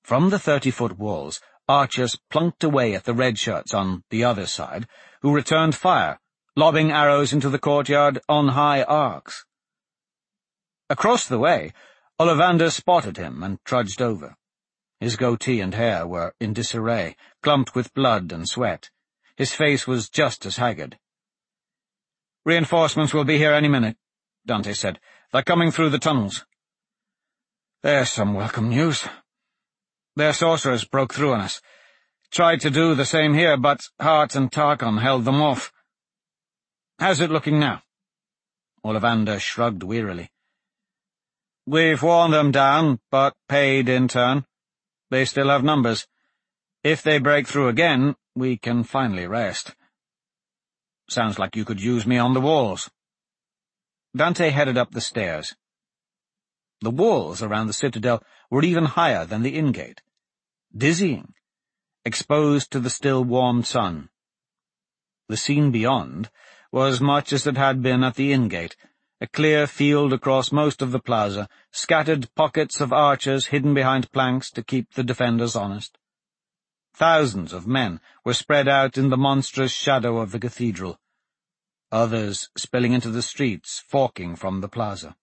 From the 30-foot walls, archers plunked away at the red-shirts on the other side, who returned fire, lobbing arrows into the courtyard on high arcs. Across the way, Ollivander spotted him and trudged over. His goatee and hair were in disarray, clumped with blood and sweat. His face was just as haggard. "Reinforcements will be here any minute," Dante said. "They're coming through the tunnels." "There's some welcome news. Their sorcerers broke through on us. Tried to do the same here, but Hart and Tarkon held them off." "How's it looking now?" Ollivander shrugged wearily. "We've worn them down, but paid in turn. They still have numbers. If they break through again, we can finally rest." "Sounds like you could use me on the walls." Dante headed up the stairs. The walls around the citadel were even higher than the in-gate, dizzying, exposed to the still warm sun. The scene beyond was much as it had been at the in-gate, a clear field across most of the plaza, scattered pockets of archers hidden behind planks to keep the defenders honest. Thousands of men were spread out in the monstrous shadow of the cathedral, others spilling into the streets, forking from the plaza.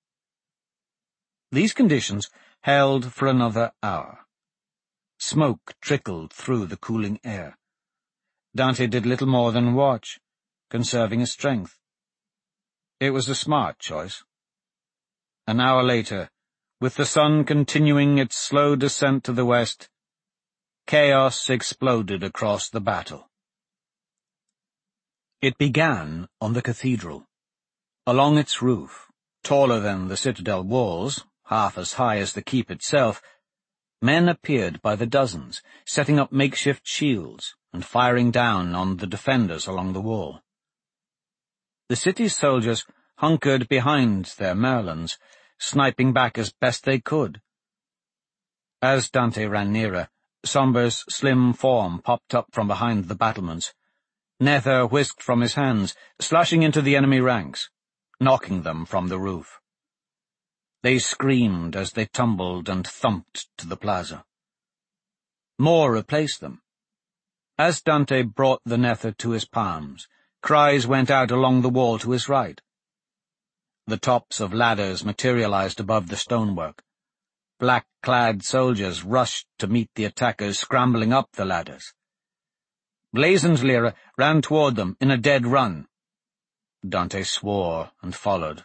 These conditions held for another hour. Smoke trickled through the cooling air. Dante did little more than watch, conserving his strength. It was a smart choice. An hour later, with the sun continuing its slow descent to the west, chaos exploded across the battle. It began on the cathedral. Along its roof, taller than the citadel walls, half as high as the keep itself, men appeared by the dozens, setting up makeshift shields and firing down on the defenders along the wall. The city's soldiers hunkered behind their merlins, sniping back as best they could. As Dante ran nearer, Somber's slim form popped up from behind the battlements. Nether whisked from his hands, slashing into the enemy ranks, knocking them from the roof. They screamed as they tumbled and thumped to the plaza. More replaced them. As Dante brought the Nether to his palms, cries went out along the wall to his right. The tops of ladders materialized above the stonework. Black-clad soldiers rushed to meet the attackers scrambling up the ladders. Blaze and Lyra ran toward them in a dead run. Dante swore and followed.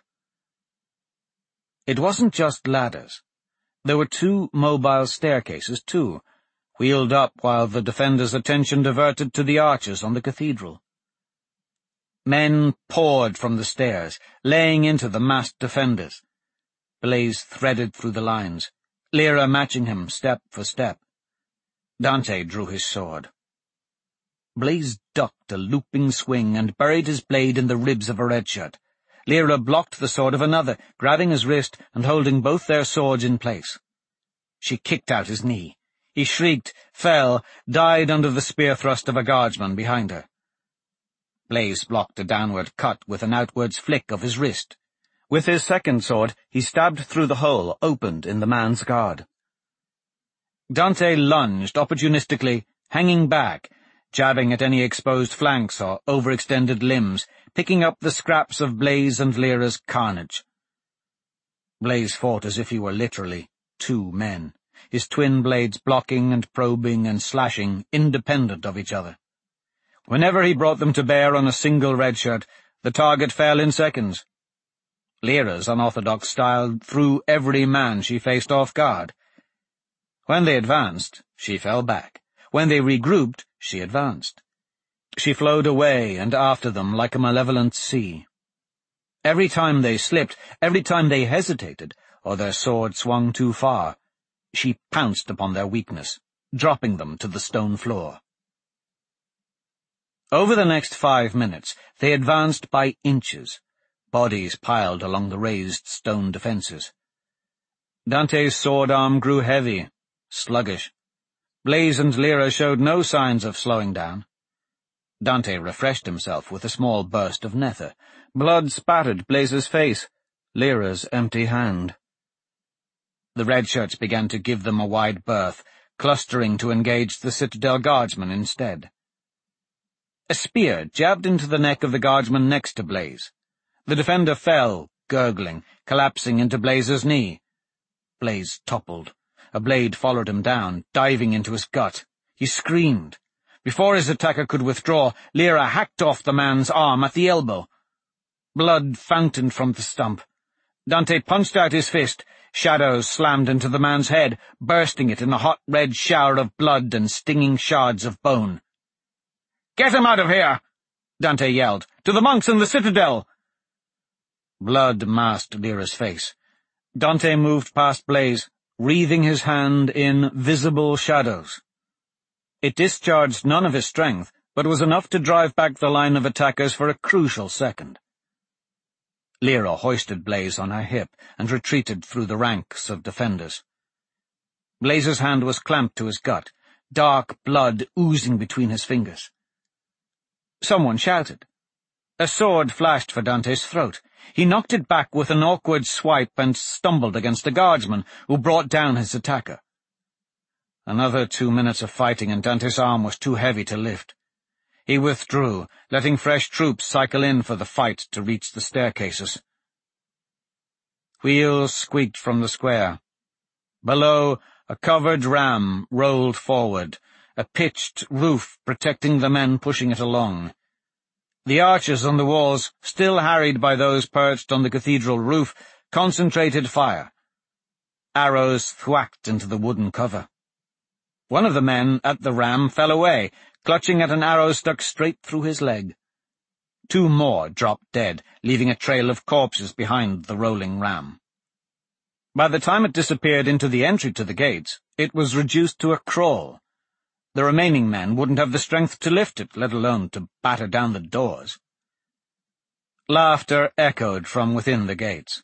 It wasn't just ladders. There were 2 mobile staircases, too, wheeled up while the defenders' attention diverted to the archers on the cathedral. Men poured from the stairs, laying into the massed defenders. Blaze threaded through the lines, Lyra matching him step for step. Dante drew his sword. Blaze ducked a looping swing and buried his blade in the ribs of a redshirt. Lyra blocked the sword of another, grabbing his wrist and holding both their swords in place. She kicked out his knee. He shrieked, fell, died under the spear thrust of a guardsman behind her. Blaze blocked a downward cut with an outwards flick of his wrist. With his second sword, he stabbed through the hole opened in the man's guard. Dante lunged opportunistically, hanging back, jabbing at any exposed flanks or overextended limbs, picking up the scraps of Blaze and Lyra's carnage. Blaze fought as if he were literally 2 men, his twin blades blocking and probing and slashing independent of each other. Whenever he brought them to bear on a single redshirt, the target fell in seconds. Lyra's unorthodox style threw every man she faced off guard. When they advanced, she fell back. When they regrouped, she advanced. She flowed away and after them like a malevolent sea. Every time they slipped, every time they hesitated, or their sword swung too far, she pounced upon their weakness, dropping them to the stone floor. Over the next 5 minutes, they advanced by inches, bodies piled along the raised stone defenses. Dante's sword arm grew heavy, sluggish. Blaze and Lyra showed no signs of slowing down. Dante refreshed himself with a small burst of nether. Blood spattered Blaze's face, Lyra's empty hand. The redshirts began to give them a wide berth, clustering to engage the citadel guardsmen instead. A spear jabbed into the neck of the guardsman next to Blaise. The defender fell, gurgling, collapsing into Blaise's knee. Blaise toppled. A blade followed him down, diving into his gut. He screamed. Before his attacker could withdraw, Lyra hacked off the man's arm at the elbow. Blood fountained from the stump. Dante punched out his fist. Shadows slammed into the man's head, bursting it in a hot red shower of blood and stinging shards of bone. "Get him out of here!" Dante yelled. "To the monks in the citadel!" Blood masked Lyra's face. Dante moved past Blaise, wreathing his hand in visible shadows. It discharged none of his strength, but was enough to drive back the line of attackers for a crucial second. Lyra hoisted Blaise on her hip and retreated through the ranks of defenders. Blaise's hand was clamped to his gut, dark blood oozing between his fingers. Someone shouted. A sword flashed for Dante's throat. He knocked it back with an awkward swipe and stumbled against a guardsman, who brought down his attacker. Another 2 minutes of fighting, and Dante's arm was too heavy to lift. He withdrew, letting fresh troops cycle in for the fight to reach the staircases. Wheels squeaked from the square. Below, a covered ram rolled forward, a pitched roof protecting the men pushing it along. The archers on the walls, still harried by those perched on the cathedral roof, concentrated fire. Arrows thwacked into the wooden cover. One of the men at the ram fell away, clutching at an arrow stuck straight through his leg. 2 more dropped dead, leaving a trail of corpses behind the rolling ram. By the time it disappeared into the entry to the gates, it was reduced to a crawl. The remaining men wouldn't have the strength to lift it, let alone to batter down the doors. Laughter echoed from within the gates.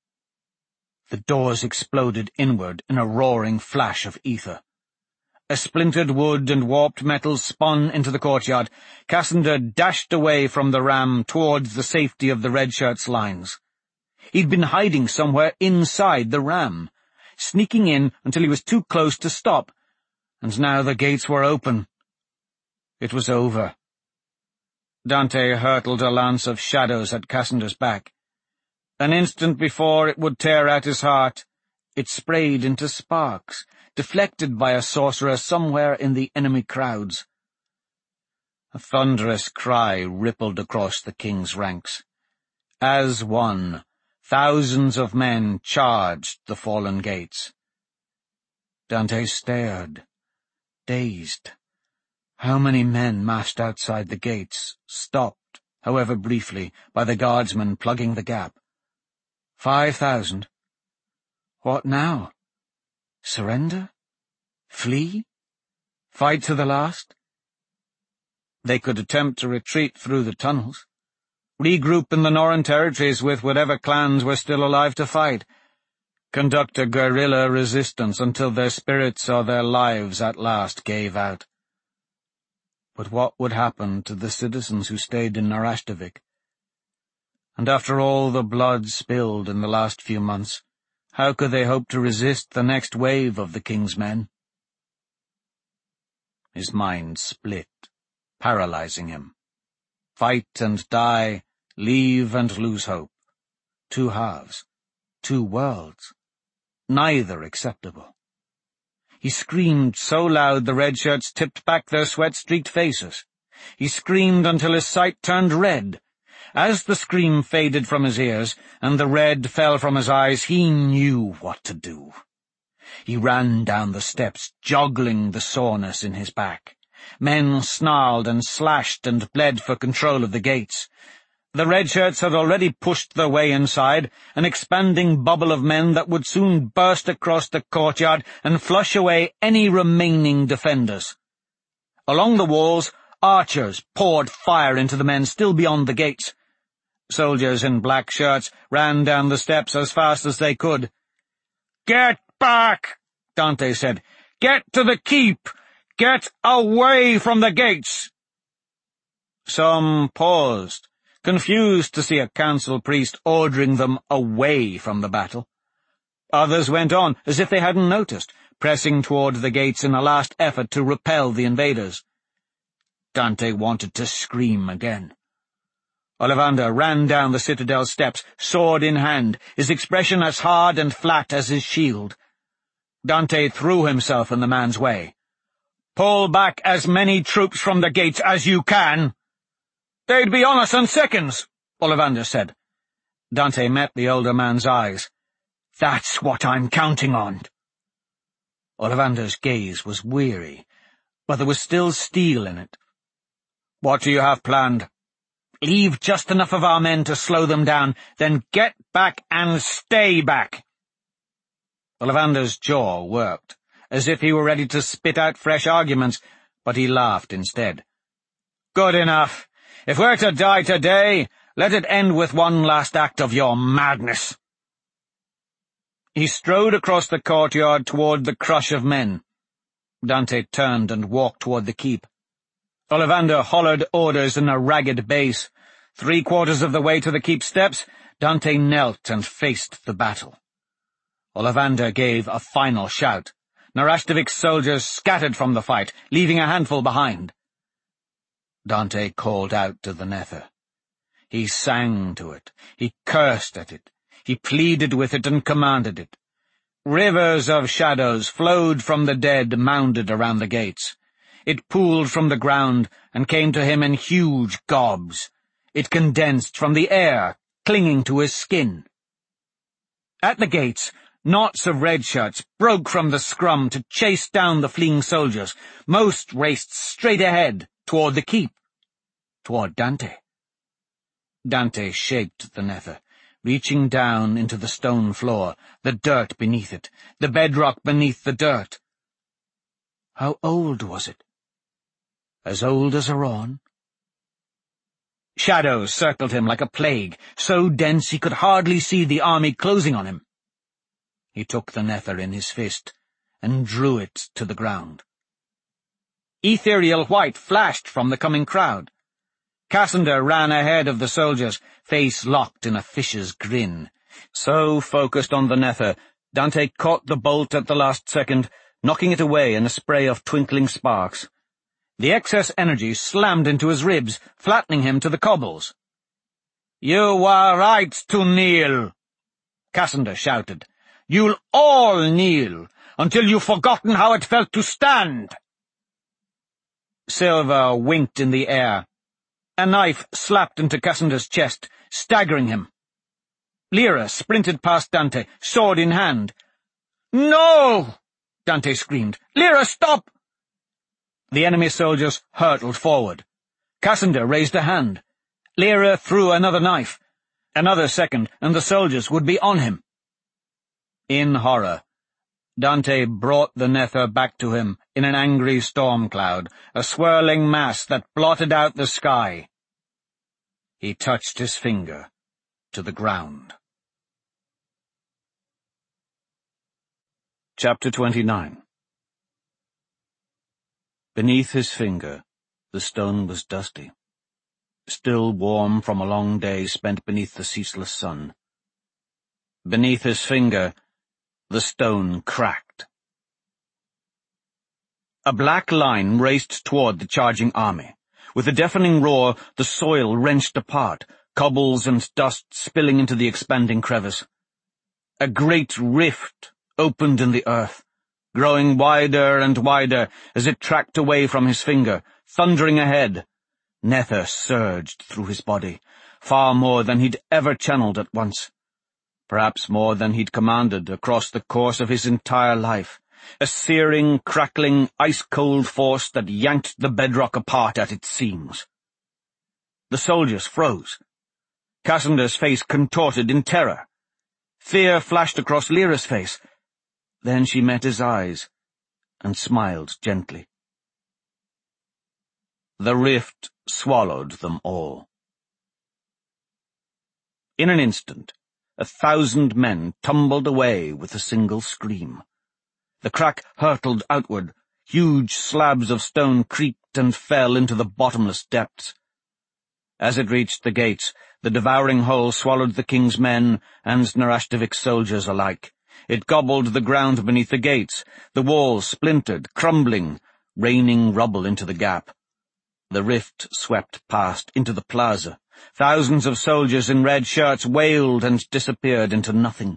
The doors exploded inward in a roaring flash of ether. As splintered wood and warped metal spun into the courtyard, Cassander dashed away from the ram towards the safety of the redshirts' lines. He'd been hiding somewhere inside the ram, sneaking in until he was too close to stop, and now the gates were open. It was over. Dante hurtled a lance of shadows at Cassander's back. An instant before it would tear out his heart, it sprayed into sparks, deflected by a sorcerer somewhere in the enemy crowds. A thunderous cry rippled across the king's ranks. As one, thousands of men charged the fallen gates. Dante stared, dazed. How many men massed outside the gates, stopped, however briefly, by the guardsmen plugging the gap? 5,000. What now? Surrender? Flee? Fight to the last? They could attempt to retreat through the tunnels, regroup in the Norrøn territories with whatever clans were still alive to fight, conduct a guerrilla resistance until their spirits or their lives at last gave out. But what would happen to the citizens who stayed in Narastovik? And after all the blood spilled in the last few months, how could they hope to resist the next wave of the king's men? His mind split, paralyzing him. Fight and die, leave and lose hope. 2 halves, 2 worlds, neither acceptable. He screamed so loud the redshirts tipped back their sweat-streaked faces. He screamed until his sight turned red. As the scream faded from his ears and the red fell from his eyes, he knew what to do. He ran down the steps, juggling the soreness in his back. Men snarled and slashed and bled for control of the gates. The redshirts had already pushed their way inside, an expanding bubble of men that would soon burst across the courtyard and flush away any remaining defenders. Along the walls, archers poured fire into the men still beyond the gates. Soldiers in black shirts ran down the steps as fast as they could. "Get back!" Dante said. "Get to the keep! Get away from the gates!" Some paused, confused to see a council priest ordering them away from the battle. Others went on as if they hadn't noticed, pressing toward the gates in a last effort to repel the invaders. Dante wanted to scream again. Ollivander ran down the citadel steps, sword in hand, his expression as hard and flat as his shield. Dante threw himself in the man's way. "Pull back as many troops from the gates as you can." "They'd be on us in seconds," Ollivander said. Dante met the older man's eyes. "That's what I'm counting on." Ollivander's gaze was weary, but there was still steel in it. "What do you have planned?" "Leave just enough of our men to slow them down, then get back and stay back." Ollivander's jaw worked, as if he were ready to spit out fresh arguments, but he laughed instead. "Good enough. If we're to die today, let it end with one last act of your madness." He strode across the courtyard toward the crush of men. Dante turned and walked toward the keep. Ollivander hollered orders in a ragged bass. 3/4 of the way to the keep steps, Dante knelt and faced the battle. Ollivander gave a final shout. Narashtovic's soldiers scattered from the fight, leaving a handful behind. Dante called out to the Nether. He sang to it, he cursed at it, he pleaded with it and commanded it. Rivers of shadows flowed from the dead mounded around the gates. It pooled from the ground and came to him in huge gobs. It condensed from the air, clinging to his skin. At the gates, knots of red shirts broke from the scrum to chase down the fleeing soldiers. Most raced straight ahead, toward the keep, toward Dante. Dante shaped the Nether, reaching down into the stone floor, the dirt beneath it, the bedrock beneath the dirt. How old was it? As old as Aran? Shadows circled him like a plague, so dense he could hardly see the army closing on him. He took the Nether in his fist and drew it to the ground. Ethereal white flashed from the coming crowd. Cassander ran ahead of the soldiers, face locked in a fish's grin. So focused on the Nether, Dante caught the bolt at the last second, knocking it away in a spray of twinkling sparks. The excess energy slammed into his ribs, flattening him to the cobbles. "You were right to kneel," Cassander shouted. "You'll all kneel, until you've forgotten how it felt to stand." Silver winked in the air. A knife slapped into Cassander's chest, staggering him. Lyra sprinted past Dante, sword in hand. "No!" Dante screamed. "Lyra, stop!" The enemy soldiers hurtled forward. Cassander raised a hand. Lyra threw another knife. Another second, and the soldiers would be on him. In horror, Dante brought the Nether back to him in an angry storm cloud, a swirling mass that blotted out the sky. He touched his finger to the ground. Chapter 29. Beneath his finger, the stone was dusty, still warm from a long day spent beneath the ceaseless sun. Beneath his finger, the stone cracked. A black line raced toward the charging army. With a deafening roar, the soil wrenched apart, cobbles and dust spilling into the expanding crevice. A great rift opened in the earth, growing wider and wider as it tracked away from his finger, thundering ahead. Nether surged through his body, far more than he'd ever channeled at once. Perhaps more than he'd commanded across the course of his entire life, a searing, crackling, ice-cold force that yanked the bedrock apart at its seams. The soldiers froze. Cassander's face contorted in terror. Fear flashed across Lyra's face. Then she met his eyes and smiled gently. The rift swallowed them all. In an instant, 1,000 men tumbled away with a single scream. The crack hurtled outward. Huge slabs of stone creaked and fell into the bottomless depths. As it reached the gates, the devouring hole swallowed the king's men and Narashtovic's soldiers alike, It gobbled the ground beneath the gates. The walls splintered, crumbling, raining rubble into the gap. The rift swept past, into the plaza. Thousands of soldiers in red shirts wailed and disappeared into nothing.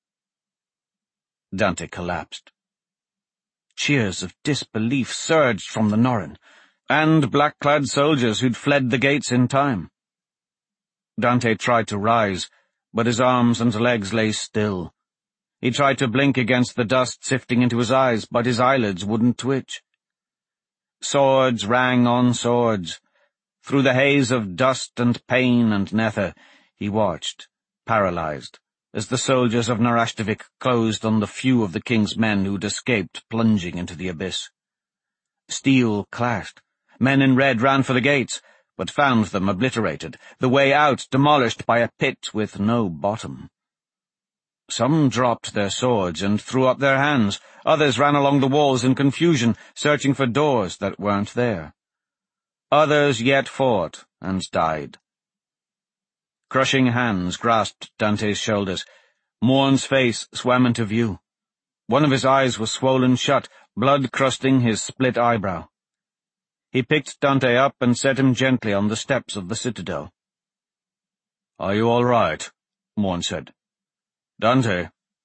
Dante collapsed. Cheers of disbelief surged from the Norrøn, and black-clad soldiers who'd fled the gates in time. Dante tried to rise, but his arms and legs lay still. He tried to blink against the dust sifting into his eyes, but his eyelids wouldn't twitch. Swords rang on swords. Through the haze of dust and pain and nether, he watched, paralyzed, as the soldiers of Narashtovik closed on the few of the king's men who'd escaped plunging into the abyss. Steel clashed. Men in red ran for the gates, but found them obliterated, the way out demolished by a pit with no bottom. Some dropped their swords and threw up their hands. Others ran along the walls in confusion, searching for doors that weren't there. Others yet fought and died. Crushing hands grasped Dante's shoulders. Morn's face swam into view. One of his eyes was swollen shut, blood crusting his split eyebrow. He picked Dante up and set him gently on the steps of the citadel. "Are you all right?" Morn said. "Dante."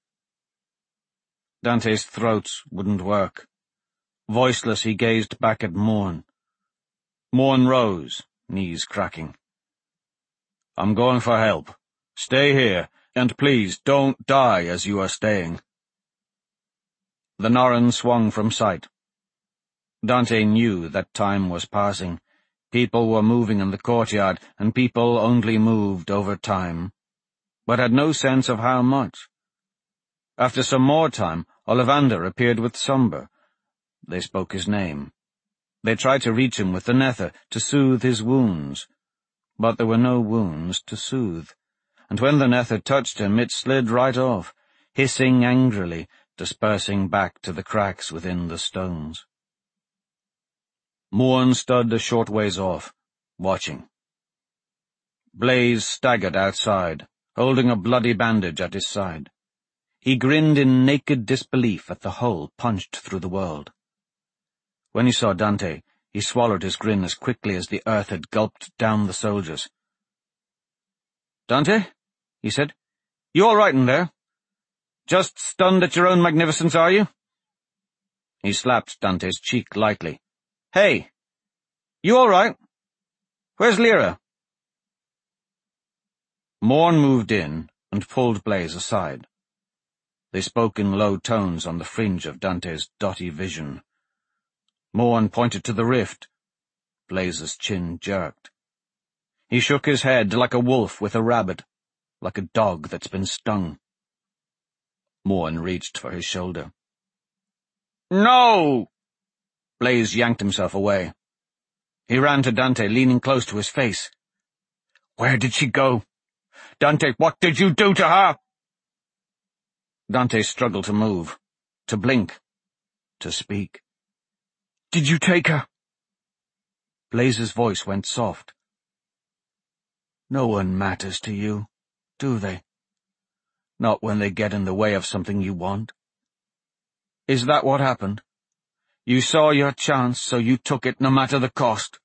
Dante's throat wouldn't work. Voiceless, he gazed back at Morn. Morn rose, knees cracking. "I'm going for help. Stay here, and please don't die as you are staying." The Norrøn swung from sight. Dante knew that time was passing. People were moving in the courtyard, and people only moved over time, but had no sense of how much. After some more time, Ollivander appeared with Somber. They spoke his name. They tried to reach him with the nether, to soothe his wounds. But there were no wounds to soothe, and when the nether touched him, it slid right off, hissing angrily, dispersing back to the cracks within the stones. Morn stood a short ways off, watching. Blaze staggered outside, holding a bloody bandage at his side. He grinned in naked disbelief at the hole punched through the world. When he saw Dante, he swallowed his grin as quickly as the earth had gulped down the soldiers. "Dante," he said, "you all right in there? Just stunned at your own magnificence, are you?" He slapped Dante's cheek lightly. "Hey, you all right? Where's Lyra?" Morn moved in and pulled Blaze aside. They spoke in low tones on the fringe of Dante's dotty vision. Morn pointed to the rift. Blaze's chin jerked. He shook his head like a wolf with a rabbit, like a dog that's been stung. Morn reached for his shoulder. "No!" Blaze yanked himself away. He ran to Dante, leaning close to his face. "Where did she go? Dante, what did you do to her?" Dante struggled to move, to blink, to speak. "Did you take her?" Blaze's voice went soft. "No one matters to you, do they? Not when they get in the way of something you want. Is that what happened? You saw your chance, so you took it no matter the cost."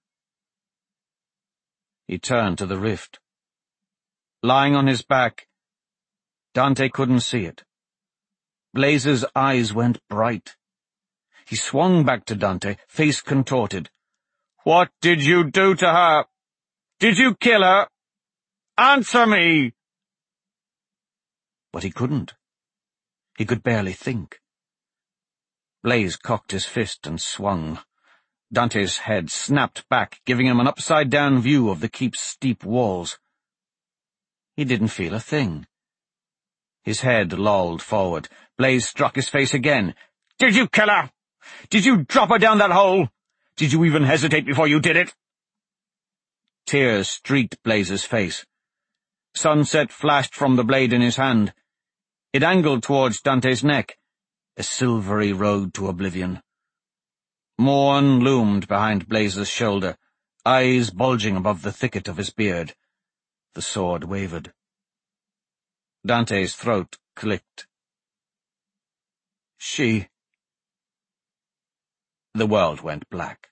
He turned to the rift. Lying on his back, Dante couldn't see it. Blaze's eyes went bright. He swung back to Dante, face contorted. "What did you do to her? Did you kill her? Answer me!" But he couldn't. He could barely think. Blaze cocked his fist and swung. Dante's head snapped back, giving him an upside-down view of the keep's steep walls. He didn't feel a thing. His head lolled forward. Blaze struck his face again. "Did you kill her? Did you drop her down that hole? Did you even hesitate before you did it?" Tears streaked Blaze's face. Sunset flashed from the blade in his hand. It angled towards Dante's neck, a silvery road to oblivion. Morn loomed behind Blaze's shoulder, eyes bulging above the thicket of his beard. The sword wavered. Dante's throat clicked. She... The world went black.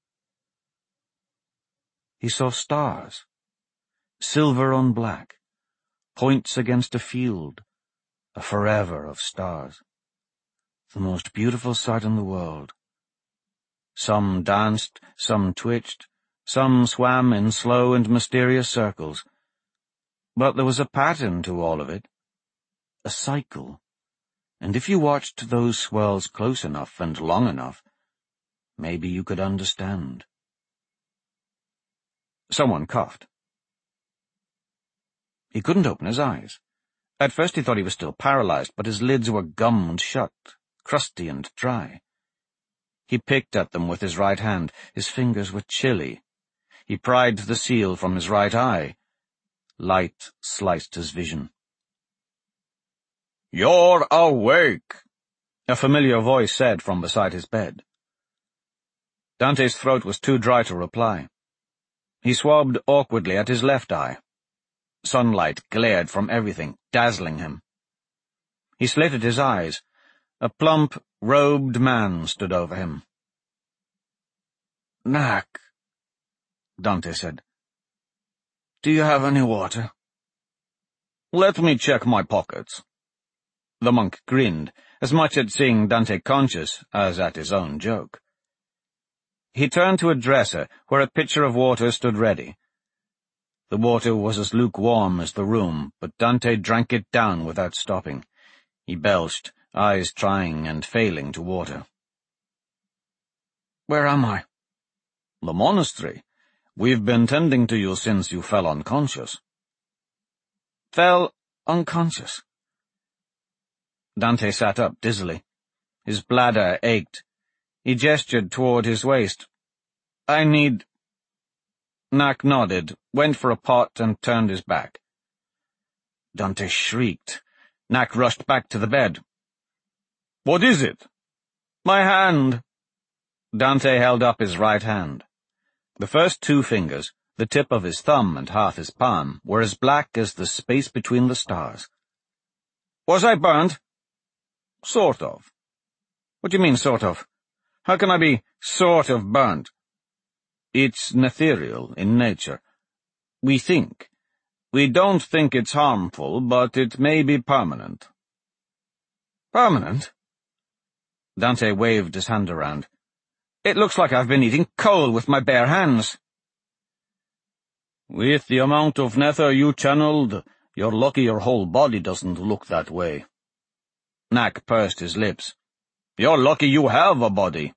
He saw stars, silver on black, points against a field, a forever of stars. The most beautiful sight in the world. Some danced, some twitched, some swam in slow and mysterious circles. But there was a pattern to all of it, a cycle, and if you watched those swirls close enough and long enough, maybe you could understand. Someone coughed. He couldn't open his eyes. At first he thought he was still paralyzed, but his lids were gummed shut, crusty and dry. He picked at them with his right hand. His fingers were chilly. He pried the seal from his right eye. Light sliced his vision. "You're awake," a familiar voice said from beside his bed. Dante's throat was too dry to reply. He swabbed awkwardly at his left eye. Sunlight glared from everything, dazzling him. He slitted his eyes. A plump, robed man stood over him. "Knack," Dante said. "Do you have any water?" "Let me check my pockets." The monk grinned, as much at seeing Dante conscious as at his own joke. He turned to a dresser where a pitcher of water stood ready. The water was as lukewarm as the room, but Dante drank it down without stopping. He belched, eyes trying and failing to water. "Where am I?" "The monastery. We've been tending to you since you fell unconscious." "Fell unconscious?" Dante sat up dizzily. His bladder ached. He gestured toward his waist. "I need—" Knack nodded, went for a pot, and turned his back. Dante shrieked. Knack rushed back to the bed. "What is it?" "My hand." Dante held up his right hand. The first two fingers, the tip of his thumb and half his palm, were as black as the space between the stars. "Was I burnt?" "Sort of." "What do you mean, sort of? How can I be sort of burnt?" "It's ethereal in nature. We think. We don't think it's harmful, but it may be permanent." "Permanent?" Dante waved his hand around. "It looks like I've been eating coal with my bare hands." "With the amount of nether you channeled, you're lucky your whole body doesn't look that way." Knack pursed his lips. "You're lucky you have a body."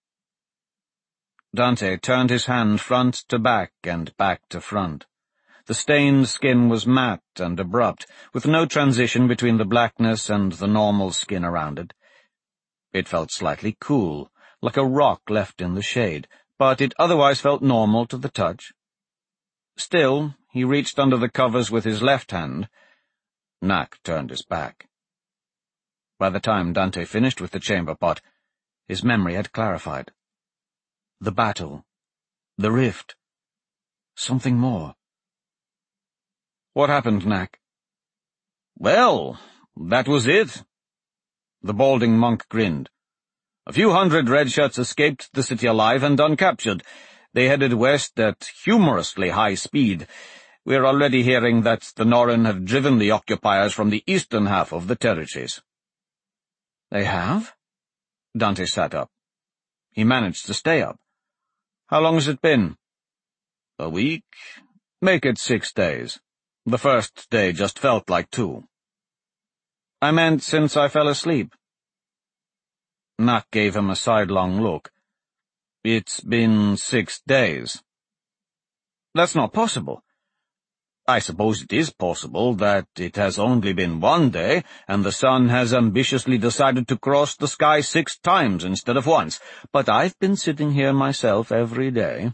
Dante turned his hand front to back and back to front. The stained skin was matte and abrupt, with no transition between the blackness and the normal skin around it. It felt slightly cool, like a rock left in the shade, but it otherwise felt normal to the touch. Still, he reached under the covers with his left hand. Knack turned his back. By the time Dante finished with the chamber pot, his memory had clarified. The battle. The rift. Something more. "What happened, Knack?" "Well, that was it." The balding monk grinned. "A few hundred redshirts escaped the city alive and uncaptured. They headed west at humorously high speed. We're already hearing that the Norrøn have driven the occupiers from the eastern half of the territories." "They have?" Dante sat up. He managed to stay up. "How long has it been?" "A week. Make it 6 days. The first day just felt like 2. "I meant since I fell asleep." Knack gave him a sidelong look. "It's been 6 days." "That's not possible." "I suppose it is possible that it has only been 1 day, and the sun has ambitiously decided to cross the sky 6 times instead of once, but I've been sitting here myself every day."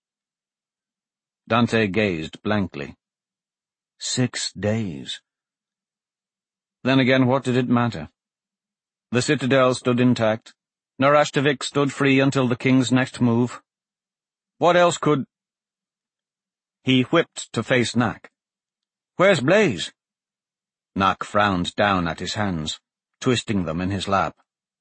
Dante gazed blankly. 6 days. Then again, what did it matter? The citadel stood intact. Narashtovik stood free until the king's next move. What else could— He whipped to face Knack. "Where's Blaze?" Knack frowned down at his hands, twisting them in his lap.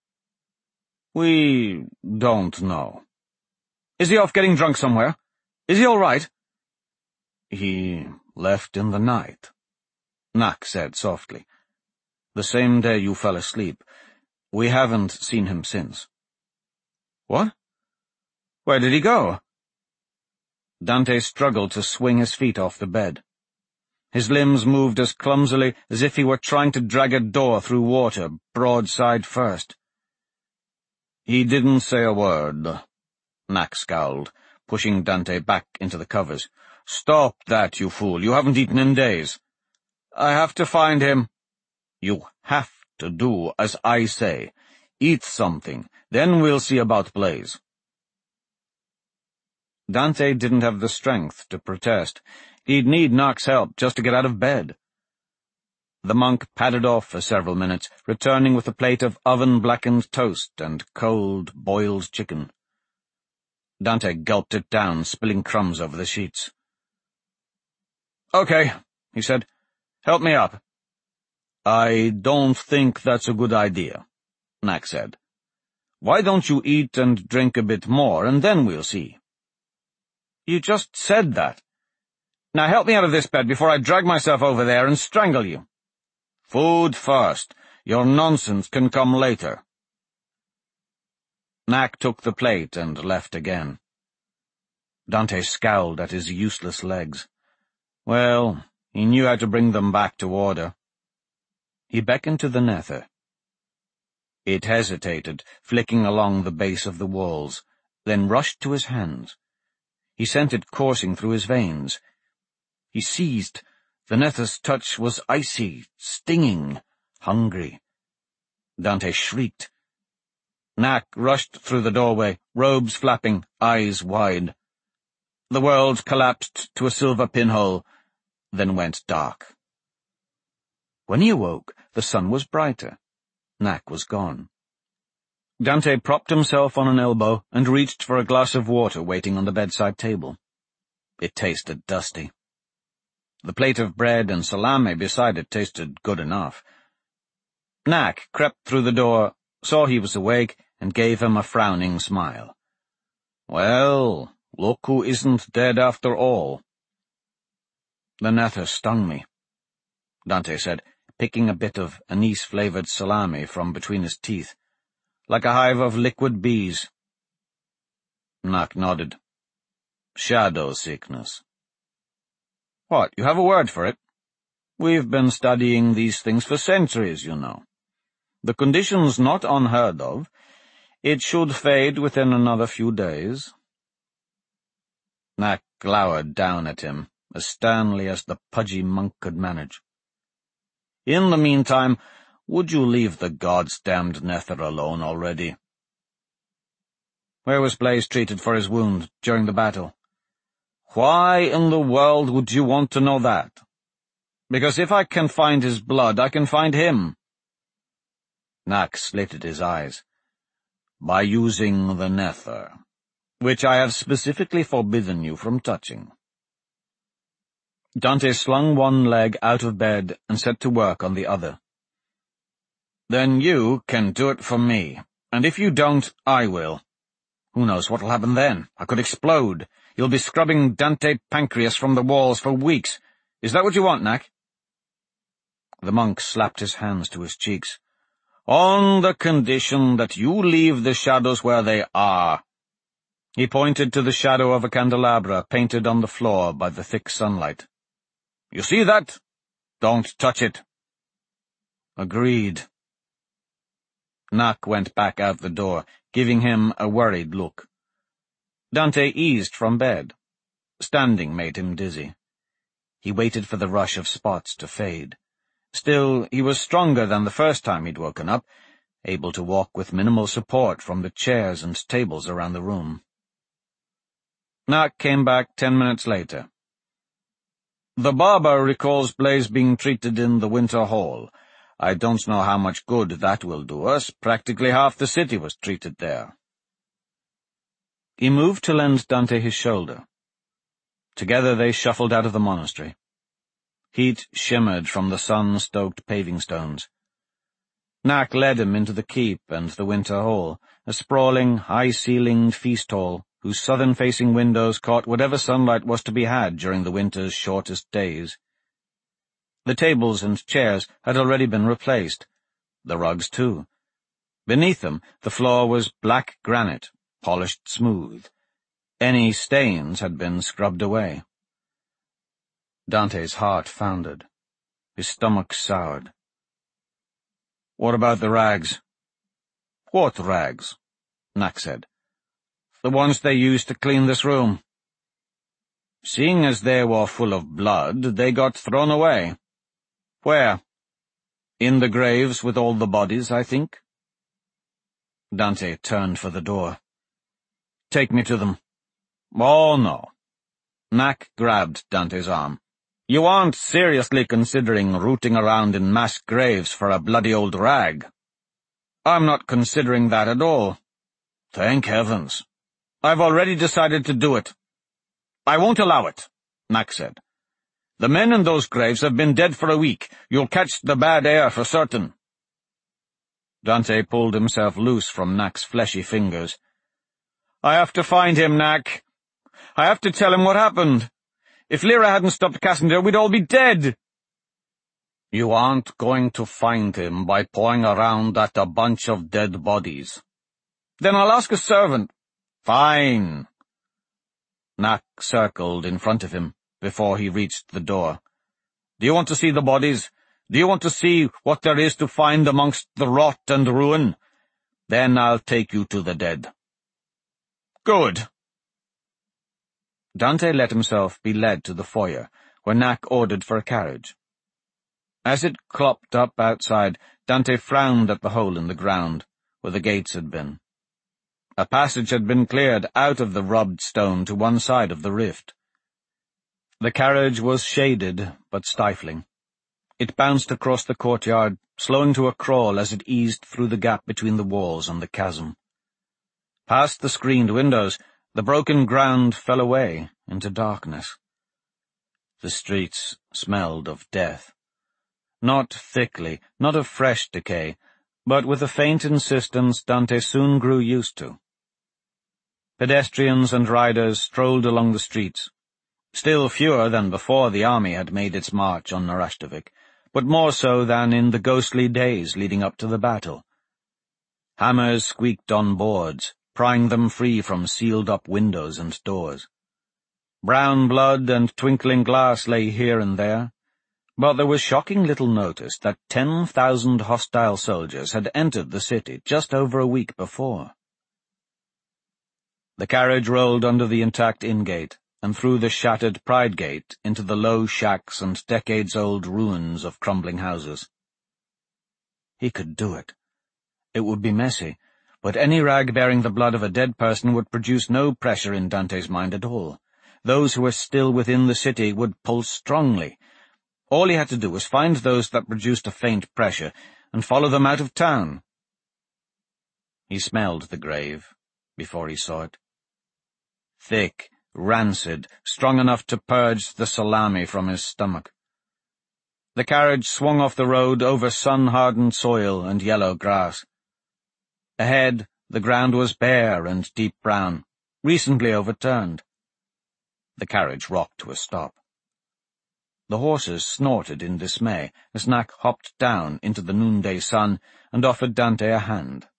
"We don't know." "Is he off getting drunk somewhere? Is he all right?" "He left in the night," Nak said softly. "The same day you fell asleep. We haven't seen him since." "What? Where did he go?" Dante struggled to swing his feet off the bed. His limbs moved as clumsily as if he were trying to drag a door through water, broadside first. "He didn't say a word," Nak scowled, pushing Dante back into the covers. "Stop that, you fool. You haven't eaten in days." "I have to find him." "You have to do as I say. Eat something, then we'll see about Blaze." Dante didn't have the strength to protest. He'd need Nak's help just to get out of bed. The monk padded off for several minutes, returning with a plate of oven-blackened toast and cold, boiled chicken. Dante gulped it down, spilling crumbs over the sheets. "Okay," he said. "Help me up." "I don't think that's a good idea," Nak said. "Why don't you eat and drink a bit more, and then we'll see." "You just said that. Now help me out of this bed before I drag myself over there and strangle you." "Food first. Your nonsense can come later." Nak took the plate and left again. Dante scowled at his useless legs. Well, he knew how to bring them back to order. He beckoned to the nether. It hesitated, flicking along the base of the walls, then rushed to his hands. He sent it coursing through his veins. He seized. The nether's touch was icy, stinging, hungry. Dante shrieked. Nak rushed through the doorway, robes flapping, eyes wide. The world collapsed to a silver pinhole, then went dark. When he awoke, the sun was brighter. Nak was gone. Dante propped himself on an elbow and reached for a glass of water waiting on the bedside table. It tasted dusty. The plate of bread and salami beside it tasted good enough. Nak crept through the door, saw he was awake, and gave him a frowning smile. "Well, look who isn't dead after all." "The nether stung me," Dante said, picking a bit of anise-flavored salami from between his teeth. "Like a hive of liquid bees." Nak nodded. "Shadow sickness." "What, you have a word for it?" "We've been studying these things for centuries, you know. The condition's not unheard of. It should fade within another few days." Nak glowered down at him, as sternly as the pudgy monk could manage. "In the meantime, would you leave the gods-damned nether alone already?" "Where was Blaze treated for his wound during the battle?" "Why in the world would you want to know that?" "Because if I can find his blood, I can find him." Nak slitted his eyes. "By using the nether, which I have specifically forbidden you from touching." Dante slung one leg out of bed and set to work on the other. "Then you can do it for me, and if you don't, I will. Who knows what'll happen then? I could explode. You'll be scrubbing Dante Pancreas from the walls for weeks. Is that what you want, Nak?" The monk slapped his hands to his cheeks. "On the condition that you leave the shadows where they are." He pointed to the shadow of a candelabra painted on the floor by the thick sunlight. "You see that? Don't touch it." "Agreed." Nak went back out the door, giving him a worried look. Dante eased from bed. Standing made him dizzy. He waited for the rush of spots to fade. Still, he was stronger than the first time he'd woken up, able to walk with minimal support from the chairs and tables around the room. Nak came back 10 minutes later. "The barber recalls Blaze being treated in the Winter Hall. I don't know how much good that will do us. Practically half the city was treated there." He moved to lend Dante his shoulder. Together they shuffled out of the monastery. Heat shimmered from the sun-stoked paving stones. Nak led him into the keep and the Winter Hall, a sprawling, high-ceilinged feast hall whose southern-facing windows caught whatever sunlight was to be had during the winter's shortest days. The tables and chairs had already been replaced, the rugs too. Beneath them, the floor was black granite, polished smooth. Any stains had been scrubbed away. Dante's heart foundered. His stomach soured. "What about the rags?" "What rags?" Knack said. "The ones they used to clean this room. Seeing as they were full of blood, they got thrown away." "Where?" "In the graves with all the bodies, I think." Dante turned for the door. "Take me to them." "Oh, no." Knack grabbed Dante's arm. "You aren't seriously considering rooting around in mass graves for a bloody old rag?" "I'm not considering that at all." "Thank heavens. I've already decided to do it." "I won't allow it," Knack said. "The men in those graves have been dead for a week. You'll catch the bad air for certain." Dante pulled himself loose from Knack's fleshy fingers. "I have to find him, Knack. I have to tell him what happened. If Lyra hadn't stopped Cassandra, we'd all be dead." "You aren't going to find him by pawing around at a bunch of dead bodies." "Then I'll ask a servant." "Fine." Knack circled in front of him before he reached the door. "Do you want to see the bodies? Do you want to see what there is to find amongst the rot and ruin? Then I'll take you to the dead." "Good." Dante let himself be led to the foyer, where Knack ordered for a carriage. As it clopped up outside, Dante frowned at the hole in the ground, where the gates had been. A passage had been cleared out of the rubbed stone to one side of the rift. The carriage was shaded but stifling. It bounced across the courtyard, slowing to a crawl as it eased through the gap between the walls and the chasm. Past the screened windows, the broken ground fell away into darkness. The streets smelled of death. Not thickly, not of fresh decay, but with a faint insistence Dante soon grew used to. Pedestrians and riders strolled along the streets, still fewer than before the army had made its march on Narashtovik, but more so than in the ghostly days leading up to the battle. Hammers squeaked on boards, prying them free from sealed-up windows and doors. Brown blood and twinkling glass lay here and there, but there was shocking little notice that 10,000 hostile soldiers had entered the city just over a week before. The carriage rolled under the intact inn-gate and through the shattered Pride Gate into the low shacks and decades-old ruins of crumbling houses. He could do it. It would be messy, but any rag bearing the blood of a dead person would produce no pressure in Dante's mind at all. Those who were still within the city would pulse strongly. All he had to do was find those that produced a faint pressure and follow them out of town. He smelled the grave before he saw it. Thick, rancid, strong enough to purge the salami from his stomach. The carriage swung off the road over sun-hardened soil and yellow grass. Ahead, the ground was bare and deep brown, recently overturned. The carriage rocked to a stop. The horses snorted in dismay as Knack hopped down into the noonday sun and offered Dante a hand.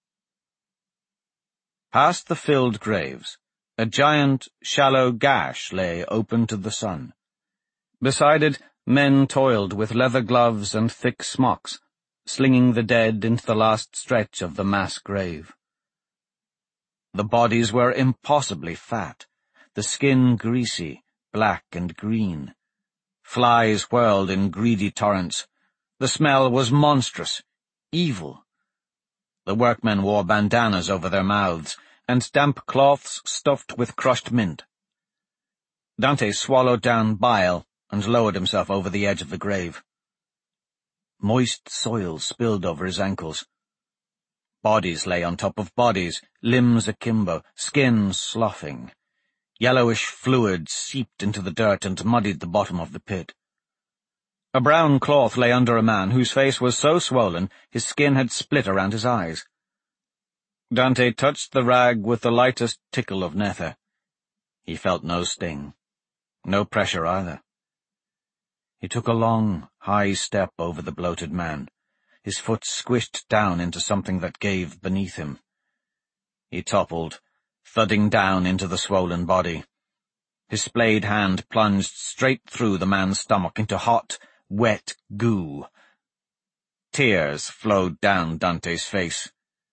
Past the filled graves, a giant, shallow gash lay open to the sun. Beside it, men toiled with leather gloves and thick smocks, slinging the dead into the last stretch of the mass grave. The bodies were impossibly fat, the skin greasy, black and green. Flies whirled in greedy torrents. The smell was monstrous, evil. The workmen wore bandanas over their mouths, and damp cloths stuffed with crushed mint. Dante swallowed down bile and lowered himself over the edge of the grave. Moist soil spilled over his ankles. Bodies lay on top of bodies, limbs akimbo, skin sloughing. Yellowish fluid seeped into the dirt and muddied the bottom of the pit. A brown cloth lay under a man whose face was so swollen his skin had split around his eyes. Dante touched the rag with the lightest tickle of nether. He felt no sting, no pressure either. He took a long, high step over the bloated man, his foot squished down into something that gave beneath him. He toppled, thudding down into the swollen body. His splayed hand plunged straight through the man's stomach into hot, wet goo. Tears flowed down Dante's face.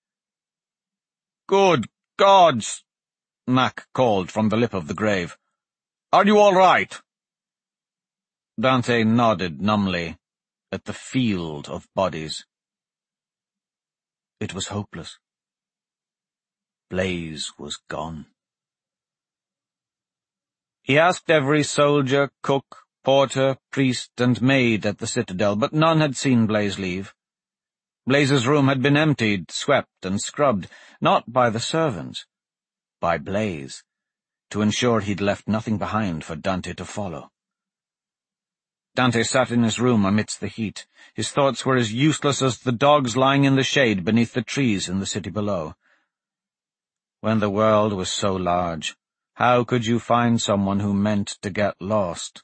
"Good gods!" Mac called from the lip of the grave. "Are you all right?" Dante nodded numbly at the field of bodies. It was hopeless. Blaze was gone. He asked every soldier, cook, porter, priest, and maid at the citadel, but none had seen Blaze leave. Blaze's room had been emptied, swept, and scrubbed, not by the servants, by Blaze, to ensure he'd left nothing behind for Dante to follow. Dante sat in his room amidst the heat. His thoughts were as useless as the dogs lying in the shade beneath the trees in the city below. When the world was so large, how could you find someone who meant to get lost?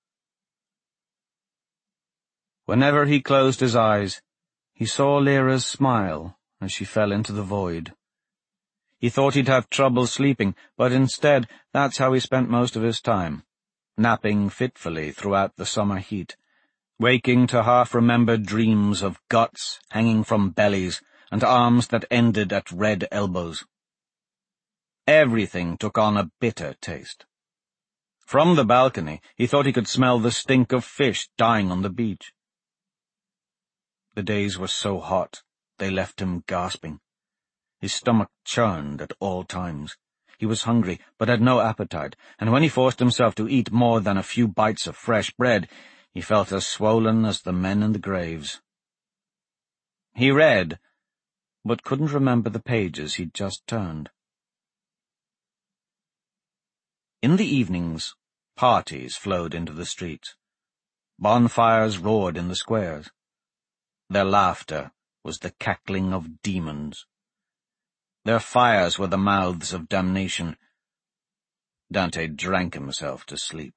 Whenever he closed his eyes, he saw Lyra's smile as she fell into the void. He thought he'd have trouble sleeping, but instead that's how he spent most of his time, napping fitfully throughout the summer heat, waking to half-remembered dreams of guts hanging from bellies and arms that ended at red elbows. Everything took on a bitter taste. From the balcony, he thought he could smell the stink of fish dying on the beach. The days were so hot, they left him gasping. His stomach churned at all times. He was hungry, but had no appetite, and when he forced himself to eat more than a few bites of fresh bread, he felt as swollen as the men in the graves. He read, but couldn't remember the pages he'd just turned. In the evenings, parties flowed into the streets. Bonfires roared in the squares. Their laughter was the cackling of demons. Their fires were the mouths of damnation. Dante drank himself to sleep.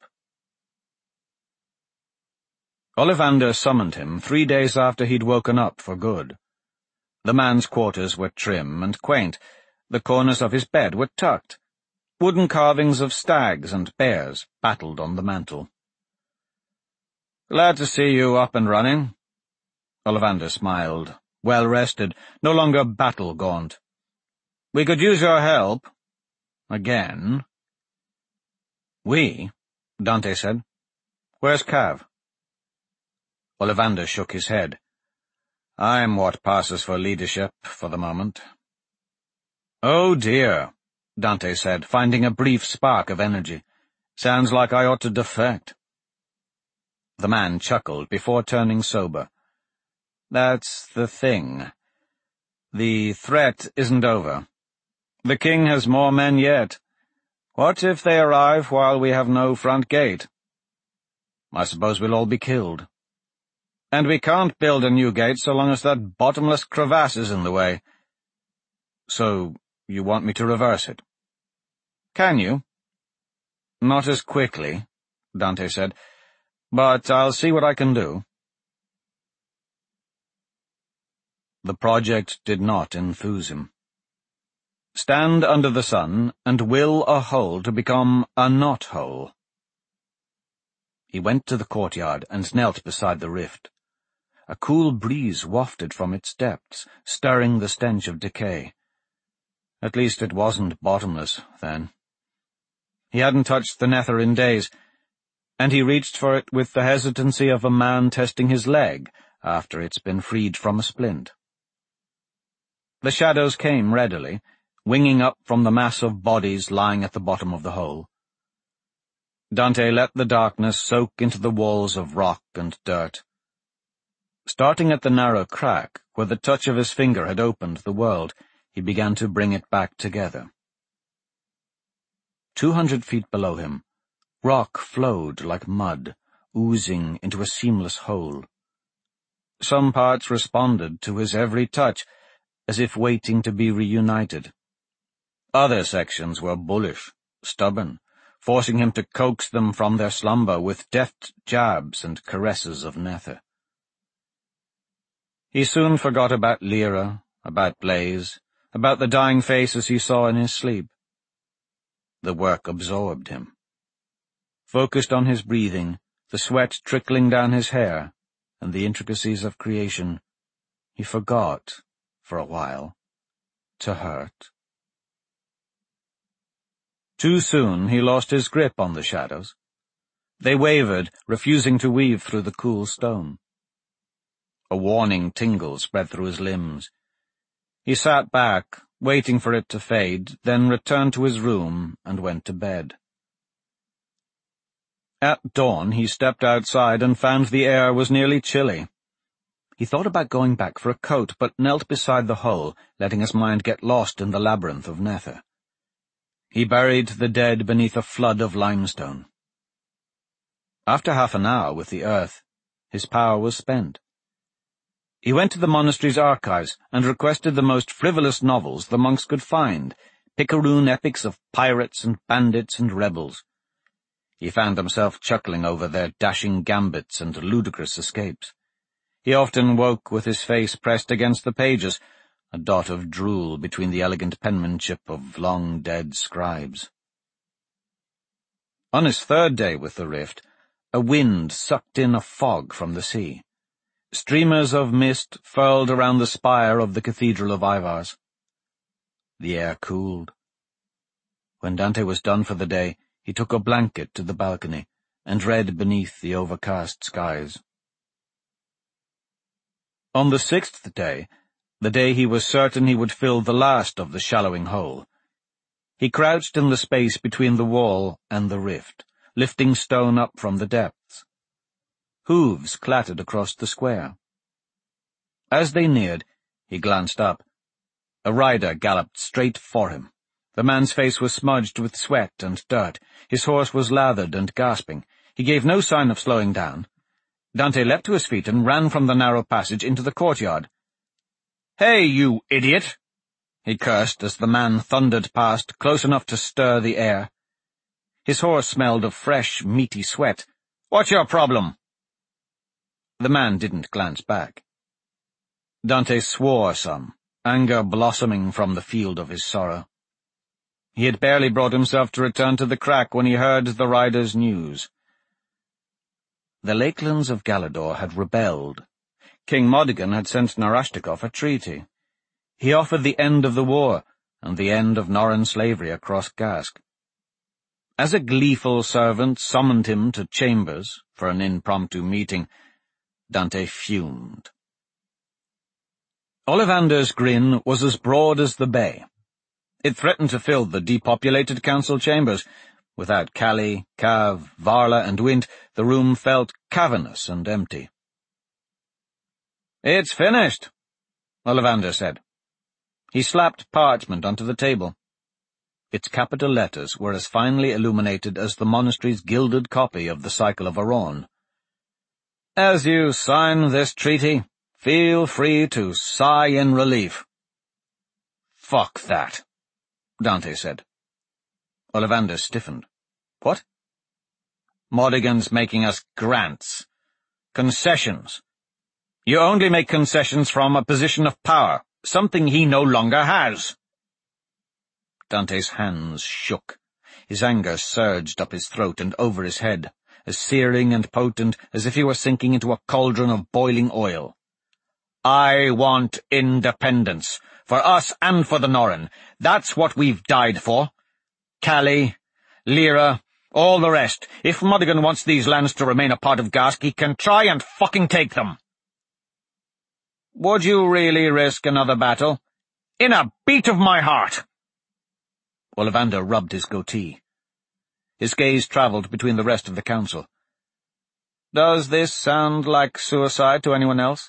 Ollivander summoned him 3 days after he'd woken up for good. The man's quarters were trim and quaint. The corners of his bed were tucked. Wooden carvings of stags and bears battled on the mantel. "Glad to see you up and running." Ollivander smiled, well-rested, no longer battle-gaunt. "We could use your help. Again." "We?" Dante said. "Where's Cav?" Ollivander shook his head. "I'm what passes for leadership for the moment." "Oh dear," Dante said, finding a brief spark of energy. "Sounds like I ought to defect." The man chuckled before turning sober. "That's the thing. The threat isn't over. The king has more men yet. What if they arrive while we have no front gate? I suppose we'll all be killed. And we can't build a new gate so long as that bottomless crevasse is in the way. So you want me to reverse it?" "Can you?" "Not as quickly," Dante said, "but I'll see what I can do." The project did not enthuse him. Stand under the sun and will a hole to become a not-hole. He went to the courtyard and knelt beside the rift. A cool breeze wafted from its depths, stirring the stench of decay. At least it wasn't bottomless, then. He hadn't touched the nether in days, and he reached for it with the hesitancy of a man testing his leg after it's been freed from a splint. The shadows came readily, winging up from the mass of bodies lying at the bottom of the hole. Dante let the darkness soak into the walls of rock and dirt. Starting at the narrow crack where the touch of his finger had opened the world, he began to bring it back together. 200 feet below him, rock flowed like mud, oozing into a seamless hole. Some parts responded to his every touch, as if waiting to be reunited. Other sections were bullish, stubborn, forcing him to coax them from their slumber with deft jabs and caresses of nether. He soon forgot about Lyra, about Blaze, about the dying faces he saw in his sleep. The work absorbed him. Focused on his breathing, the sweat trickling down his hair, and the intricacies of creation, he forgot, for a while, to hurt. Too soon he lost his grip on the shadows. They wavered, refusing to weave through the cool stone. A warning tingle spread through his limbs. He sat back, waiting for it to fade, then returned to his room and went to bed. At dawn he stepped outside and found the air was nearly chilly. He thought about going back for a coat, but knelt beside the hole, letting his mind get lost in the labyrinth of nether. He buried the dead beneath a flood of limestone. After half an hour with the earth, his power was spent. He went to the monastery's archives and requested the most frivolous novels the monks could find, picaroon epics of pirates and bandits and rebels. He found himself chuckling over their dashing gambits and ludicrous escapes. He often woke with his face pressed against the pages, a dot of drool between the elegant penmanship of long-dead scribes. On his third day with the rift, a wind sucked in a fog from the sea. Streamers of mist furled around the spire of the Cathedral of Ivars. The air cooled. When Dante was done for the day, he took a blanket to the balcony and read beneath the overcast skies. On the sixth day, the day he was certain he would fill the last of the shallowing hole, he crouched in the space between the wall and the rift, lifting stone up from the depths. Hooves clattered across the square. As they neared, he glanced up. A rider galloped straight for him. The man's face was smudged with sweat and dirt. His horse was lathered and gasping. He gave no sign of slowing down. Dante leapt to his feet and ran from the narrow passage into the courtyard. "Hey, you idiot!" he cursed as the man thundered past, close enough to stir the air. His horse smelled of fresh, meaty sweat. "What's your problem?" The man didn't glance back. Dante swore some, anger blossoming from the field of his sorrow. He had barely brought himself to return to the crack when he heard the rider's news. The Lakelands of Galador had rebelled. King Modigan had sent Narashtikov a treaty. He offered the end of the war and the end of Norrøn slavery across Gask. As a gleeful servant summoned him to chambers for an impromptu meeting, Dante fumed. Ollivander's grin was as broad as the bay. It threatened to fill the depopulated council chambers. Without Callie, Cav, Varla, and Wint, the room felt cavernous and empty. "It's finished," Ollivander said. He slapped parchment onto the table. Its capital letters were as finely illuminated as the monastery's gilded copy of the Cycle of Aron. "As you sign this treaty, feel free to sigh in relief." "Fuck that," Dante said. Ollivander stiffened. "What?" "Modigan's making us grants. Concessions. You only make concessions from a position of power, something he no longer has." Dante's hands shook. His anger surged up his throat and over his head, as searing and potent as if he were sinking into a cauldron of boiling oil. "I want independence, for us and for the Norrøn. That's what we've died for. Callie, Lyra, all the rest. If Modigan wants these lands to remain a part of Gask, he can try and fucking take them." "Would you really risk another battle?" "In a beat of my heart!" Ollivander rubbed his goatee. His gaze travelled between the rest of the council. "Does this sound like suicide to anyone else?"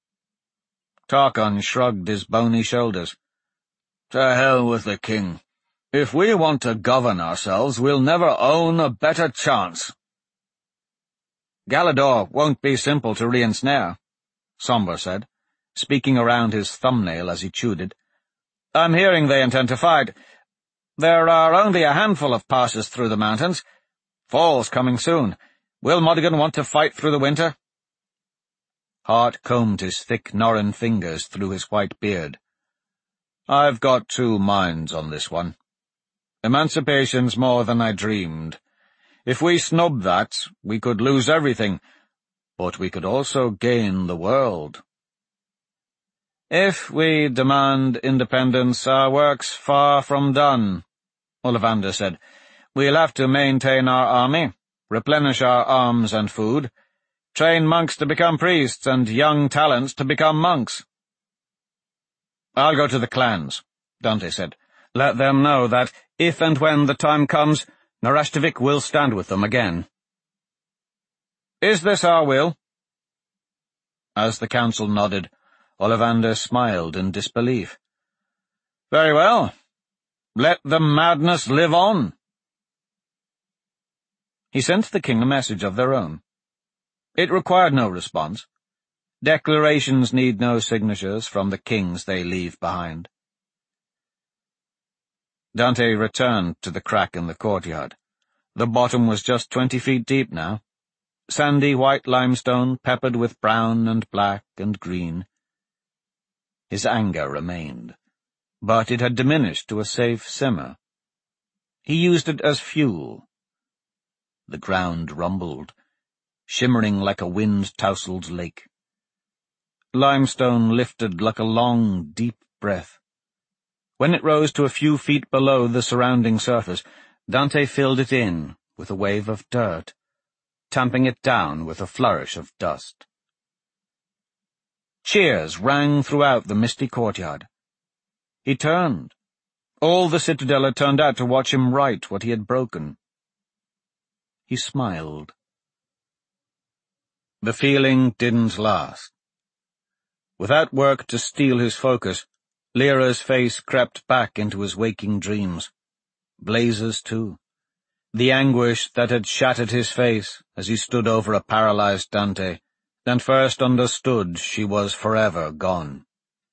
Tarkon shrugged his bony shoulders. "To hell with the king. If we want to govern ourselves, we'll never own a better chance." "Galador won't be simple to re-ensnare," Sombra said. speaking around his thumbnail as he chewed it. "I'm hearing they intend to fight. There are only a handful of passes through the mountains. Fall's coming soon. Will Modigan want to fight through the winter?" Hart combed his thick Norren fingers through his white beard. "I've got two minds on this one. Emancipation's more than I dreamed. If we snub that, we could lose everything, but we could also gain the world." "If we demand independence, our work's far from done," Ollivander said. "We'll have to maintain our army, replenish our arms and food, train monks to become priests and young talents to become monks." "I'll go to the clans," Dante said. "Let them know that, if and when the time comes, Narashtovik will stand with them again." "Is this our will?" As the council nodded, Ollivander smiled in disbelief. "Very well. Let the madness live on." He sent the king a message of their own. It required no response. Declarations need no signatures from the kings they leave behind. Dante returned to the crack in the courtyard. The bottom was just 20 feet deep now. Sandy white limestone peppered with brown and black and green. His anger remained, but it had diminished to a safe simmer. He used it as fuel. The ground rumbled, shimmering like a wind-tousled lake. Limestone lifted like a long, deep breath. When it rose to a few feet below the surrounding surface, Dante filled it in with a wave of dirt, tamping it down with a flourish of dust. Cheers rang throughout the misty courtyard. He turned. All the citadel had turned out to watch him right what he had broken. He smiled. The feeling didn't last. Without work to steal his focus, Lyra's face crept back into his waking dreams. Blazer's too. The anguish that had shattered his face as he stood over a paralyzed Dante, and first understood she was forever gone.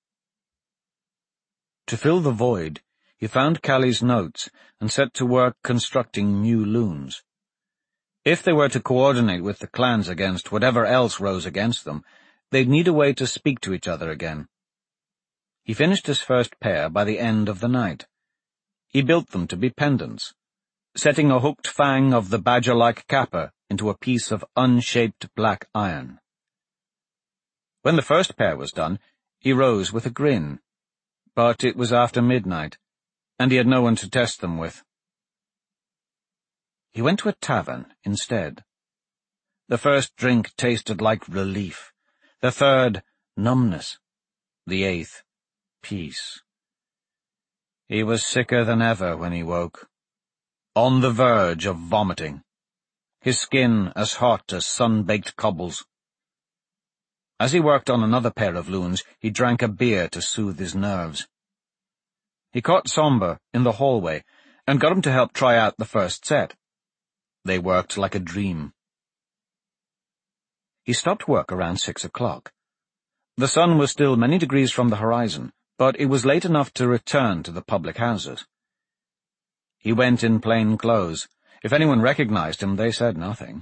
To fill the void, he found Callie's notes and set to work constructing new loons. If they were to coordinate with the clans against whatever else rose against them, they'd need a way to speak to each other again. He finished his first pair by the end of the night. He built them to be pendants, setting a hooked fang of the badger-like kappa into a piece of unshaped black iron. When the first pair was done, he rose with a grin, but it was after midnight, and he had no one to test them with. He went to a tavern instead. The first drink tasted like relief, the third, numbness, the eighth, peace. He was sicker than ever when he woke, on the verge of vomiting, his skin as hot as sun-baked cobbles. As he worked on another pair of loons, he drank a beer to soothe his nerves. He caught Somber in the hallway and got him to help try out the first set. They worked like a dream. He stopped work around 6 o'clock. The sun was still many degrees from the horizon, but it was late enough to return to the public houses. He went in plain clothes. If anyone recognized him, they said nothing.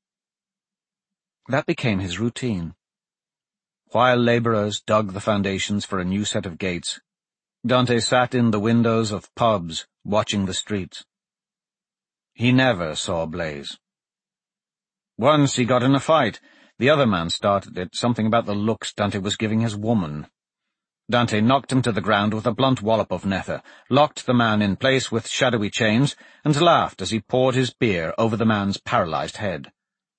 That became his routine. While laborers dug the foundations for a new set of gates, Dante sat in the windows of pubs, watching the streets. He never saw Blaze. Once he got in a fight. The other man started it, something about the looks Dante was giving his woman. Dante knocked him to the ground with a blunt wallop of nether, locked the man in place with shadowy chains, and laughed as he poured his beer over the man's paralyzed head.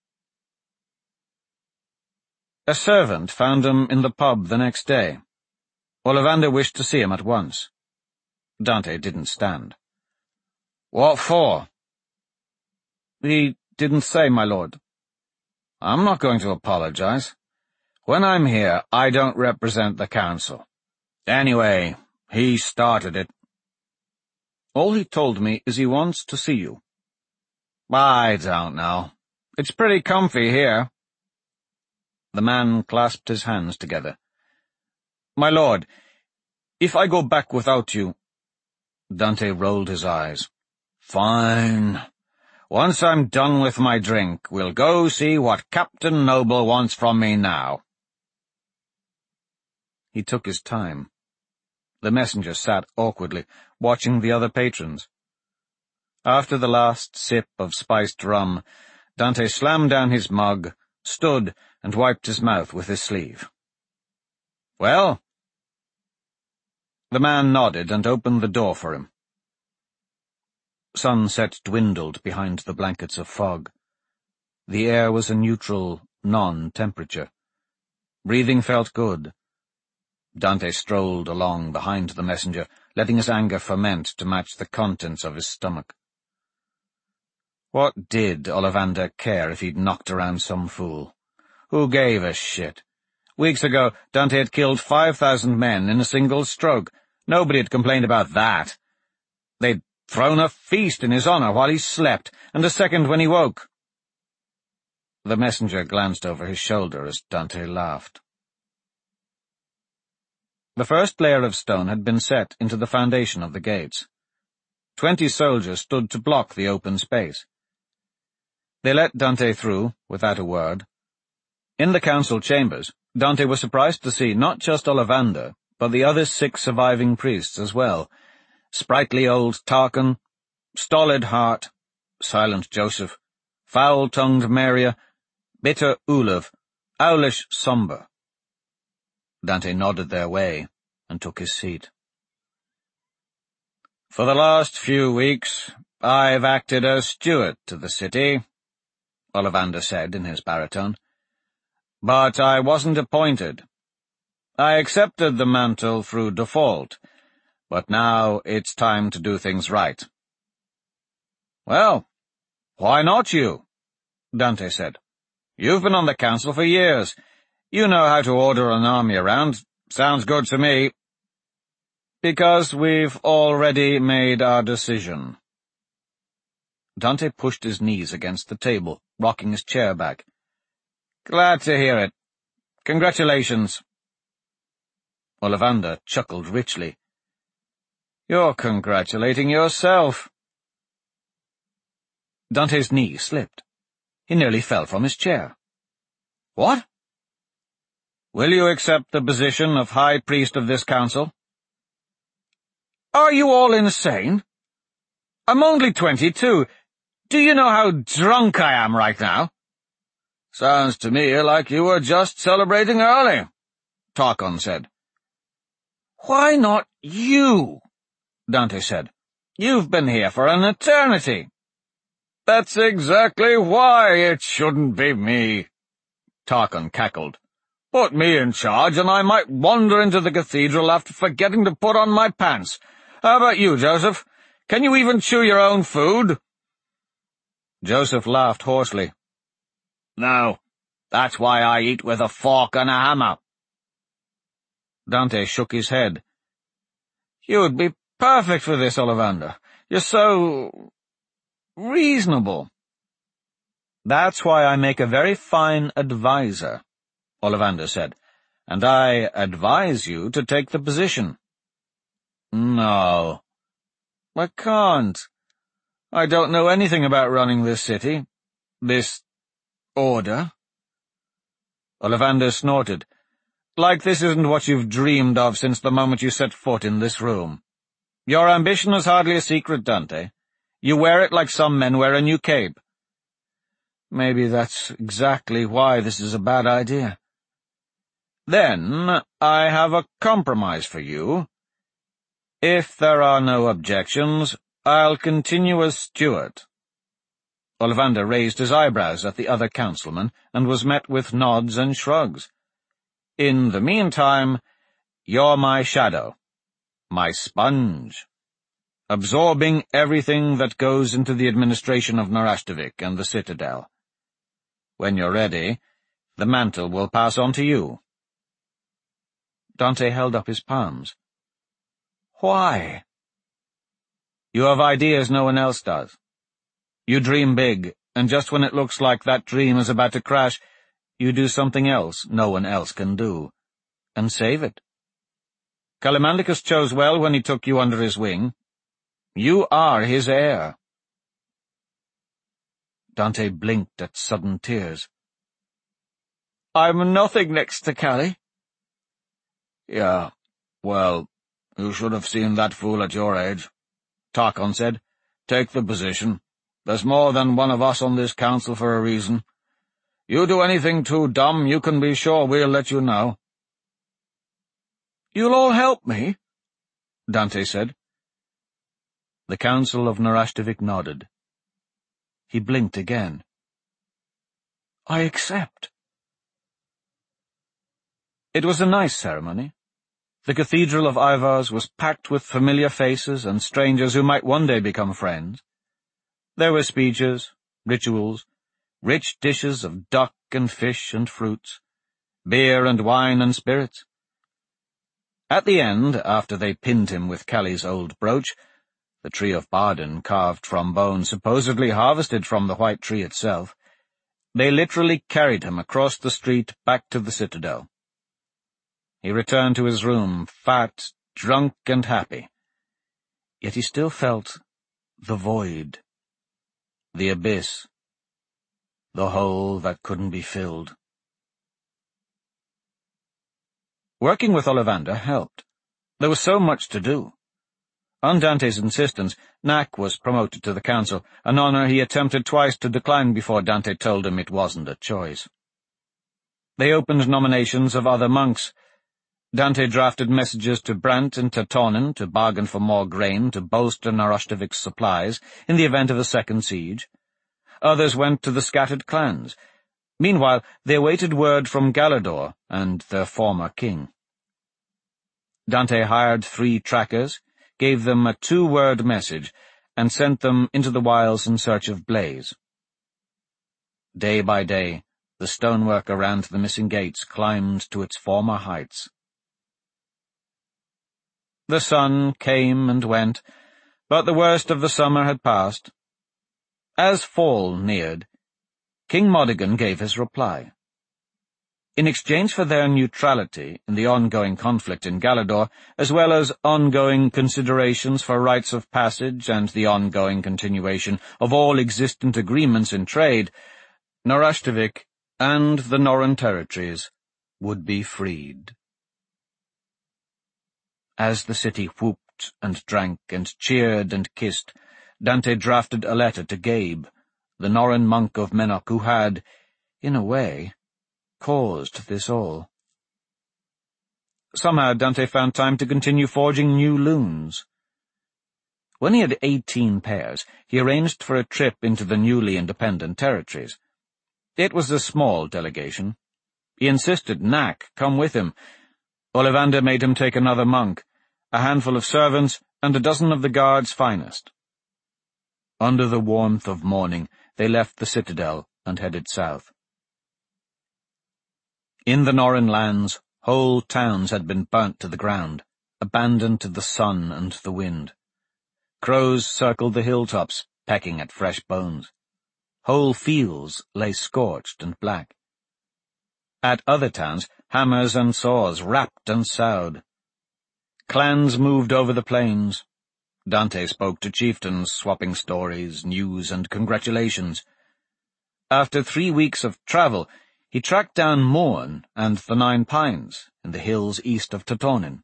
A servant found him in the pub the next day. Ollivander wished to see him at once. Dante didn't stand. "What for?" "He didn't say, my lord." "I'm not going to apologize. When I'm here, I don't represent the council. Anyway, he started it." "All he told me is he wants to see you." "I don't know. It's pretty comfy here." The man clasped his hands together. "My lord, if I go back without you—" Dante rolled his eyes. "Fine. Once I'm done with my drink, we'll go see what Captain Noble wants from me now." He took his time. The messenger sat awkwardly, watching the other patrons. After the last sip of spiced rum, Dante slammed down his mug, stood, and wiped his mouth with his sleeve. "Well?" The man nodded and opened the door for him. Sunset dwindled behind the blankets of fog. The air was a neutral, non-temperature. Breathing felt good. Dante strolled along behind the messenger, letting his anger ferment to match the contents of his stomach. What did Ollivander care if he'd knocked around some fool? Who gave a shit? Weeks ago, Dante had killed 5,000 men in a single stroke. Nobody had complained about that. They'd thrown a feast in his honor while he slept, and a second when he woke. The messenger glanced over his shoulder as Dante laughed. The first layer of stone had been set into the foundation of the gates. 20 soldiers stood to block the open space. They let Dante through, without a word. In the council chambers, Dante was surprised to see not just Ollivander, but the other 6 surviving priests as well. Sprightly old Tarquin, stolid Hart, silent Joseph, foul-tongued Maria, bitter Olav, owlish Somber. Dante nodded their way and took his seat. "For the last few weeks, I've acted as steward to the city," Ollivander said in his baritone. "But I wasn't appointed. I accepted the mantle through default, but now it's time to do things right." "Well, why not you?" Dante said. "You've been on the council for years. You know how to order an army around. Sounds good to me." "Because we've already made our decision." Dante pushed his knees against the table, rocking his chair back. "Glad to hear it. Congratulations." Ollivander chuckled richly. "You're congratulating yourself." Dante's knee slipped. He nearly fell from his chair. "What? Will you accept the position of High Priest of this council?" "Are you all insane? I'm only 22. Do you know how drunk I am right now?" "Sounds to me like you were just celebrating early," Tarquin said. "Why not you?" Dante said. "You've been here for an eternity." "That's exactly why it shouldn't be me," Tarquin cackled. "Put me in charge and I might wander into the cathedral after forgetting to put on my pants. How about you, Joseph? Can you even chew your own food?" Joseph laughed hoarsely. "No, that's why I eat with a fork and a hammer." Dante shook his head. "You would be perfect for this, Ollivander. You're so reasonable." "That's why I make a very fine advisor," Ollivander said, "and I advise you to take the position." "No, I can't. I don't know anything about running this city, this order." Ollivander snorted. "Like this isn't what you've dreamed of since the moment you set foot in this room. Your ambition is hardly a secret, Dante. You wear it like some men wear a new cape." "Maybe that's exactly why this is a bad idea." "Then I have a compromise for you. If there are no objections, I'll continue as steward." Ollivander raised his eyebrows at the other councilman and was met with nods and shrugs. "In the meantime, you're my shadow, my sponge, absorbing everything that goes into the administration of Narashtovik and the Citadel. When you're ready, the mantle will pass on to you." Dante held up his palms. "Why?" "You have ideas no one else does. You dream big, and just when it looks like that dream is about to crash, you do something else no one else can do, and save it. Callimandicus chose well when he took you under his wing. You are his heir." Dante blinked at sudden tears. "I'm nothing next to Callie." "Yeah, well, you should have seen that fool at your age," Tarchon said. "Take the position. There's more than one of us on this council for a reason. You do anything too dumb, you can be sure we'll let you know." "You'll all help me?" Dante said. The council of Narashtovik nodded. He blinked again. "I accept." It was a nice ceremony. The Cathedral of Ivars was packed with familiar faces and strangers who might one day become friends. There were speeches, rituals, rich dishes of duck and fish and fruits, beer and wine and spirits. At the end, after they pinned him with Callie's old brooch, the tree of Bardin carved from bone supposedly harvested from the white tree itself, they literally carried him across the street back to the citadel. He returned to his room, fat, drunk, and happy. Yet he still felt the void, the abyss, the hole that couldn't be filled. Working with Ollivander helped. There was so much to do. On Dante's insistence, Knack was promoted to the council, an honor he attempted twice to decline before Dante told him it wasn't a choice. They opened nominations of other monks. Dante drafted messages to Brant and Tatonin to bargain for more grain to bolster Narashtovik's supplies in the event of a second siege. Others went to the scattered clans. Meanwhile, they awaited word from Galador and their former king. Dante hired 3 trackers, gave them a 2-word message, and sent them into the wilds in search of Blaze. Day by day, the stonework around the missing gates climbed to its former heights. The sun came and went, but the worst of the summer had passed. As fall neared, King Modigan gave his reply. In exchange for their neutrality in the ongoing conflict in Galador, as well as ongoing considerations for rites of passage and the ongoing continuation of all existent agreements in trade, Narashtovik and the Norrøn territories would be freed. As the city whooped and drank and cheered and kissed, Dante drafted a letter to Gabe, the Norrøn monk of Menok who had, in a way, caused this all. Somehow Dante found time to continue forging new loons. When he had 18 pairs, he arranged for a trip into the newly independent territories. It was a small delegation. He insisted Knack come with him. Ollivander made him take another monk, a handful of servants, and a dozen of the guard's finest. Under the warmth of morning, they left the citadel and headed south. In the Norrøn lands, whole towns had been burnt to the ground, abandoned to the sun and the wind. Crows circled the hilltops, pecking at fresh bones. Whole fields lay scorched and black. At other towns, hammers and saws rapped and soughed. Clans moved over the plains. Dante spoke to chieftains, swapping stories, news, and congratulations. After 3 weeks of travel, he tracked down Morn and the 9 Pines in the hills east of Tatonin.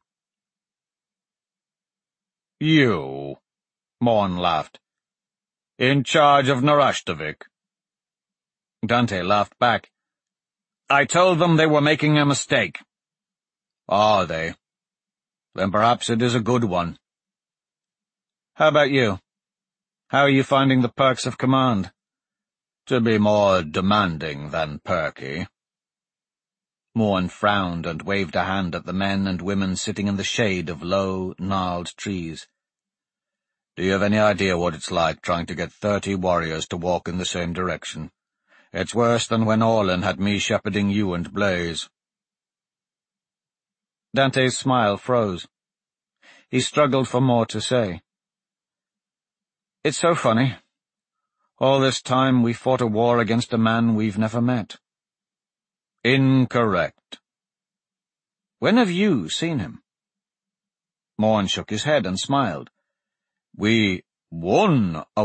"You," Morn laughed. "In charge of Narashtovik?" Dante laughed back. "I told them they were making a mistake." "Are they? Then perhaps it is a good one." "How about you? How are you finding the perks of command?" "To be more demanding than perky." Morn frowned and waved a hand at the men and women sitting in the shade of low, gnarled trees. "Do you have any idea what it's like trying to get 30 warriors to walk in the same direction? It's worse than when Orlin had me shepherding you and Blaze." Dante's smile froze. He struggled for more to say. "It's so funny. All this time we fought a war against a man we've never met." "Incorrect." "When have you seen him?" Morn shook his head and smiled. "We won a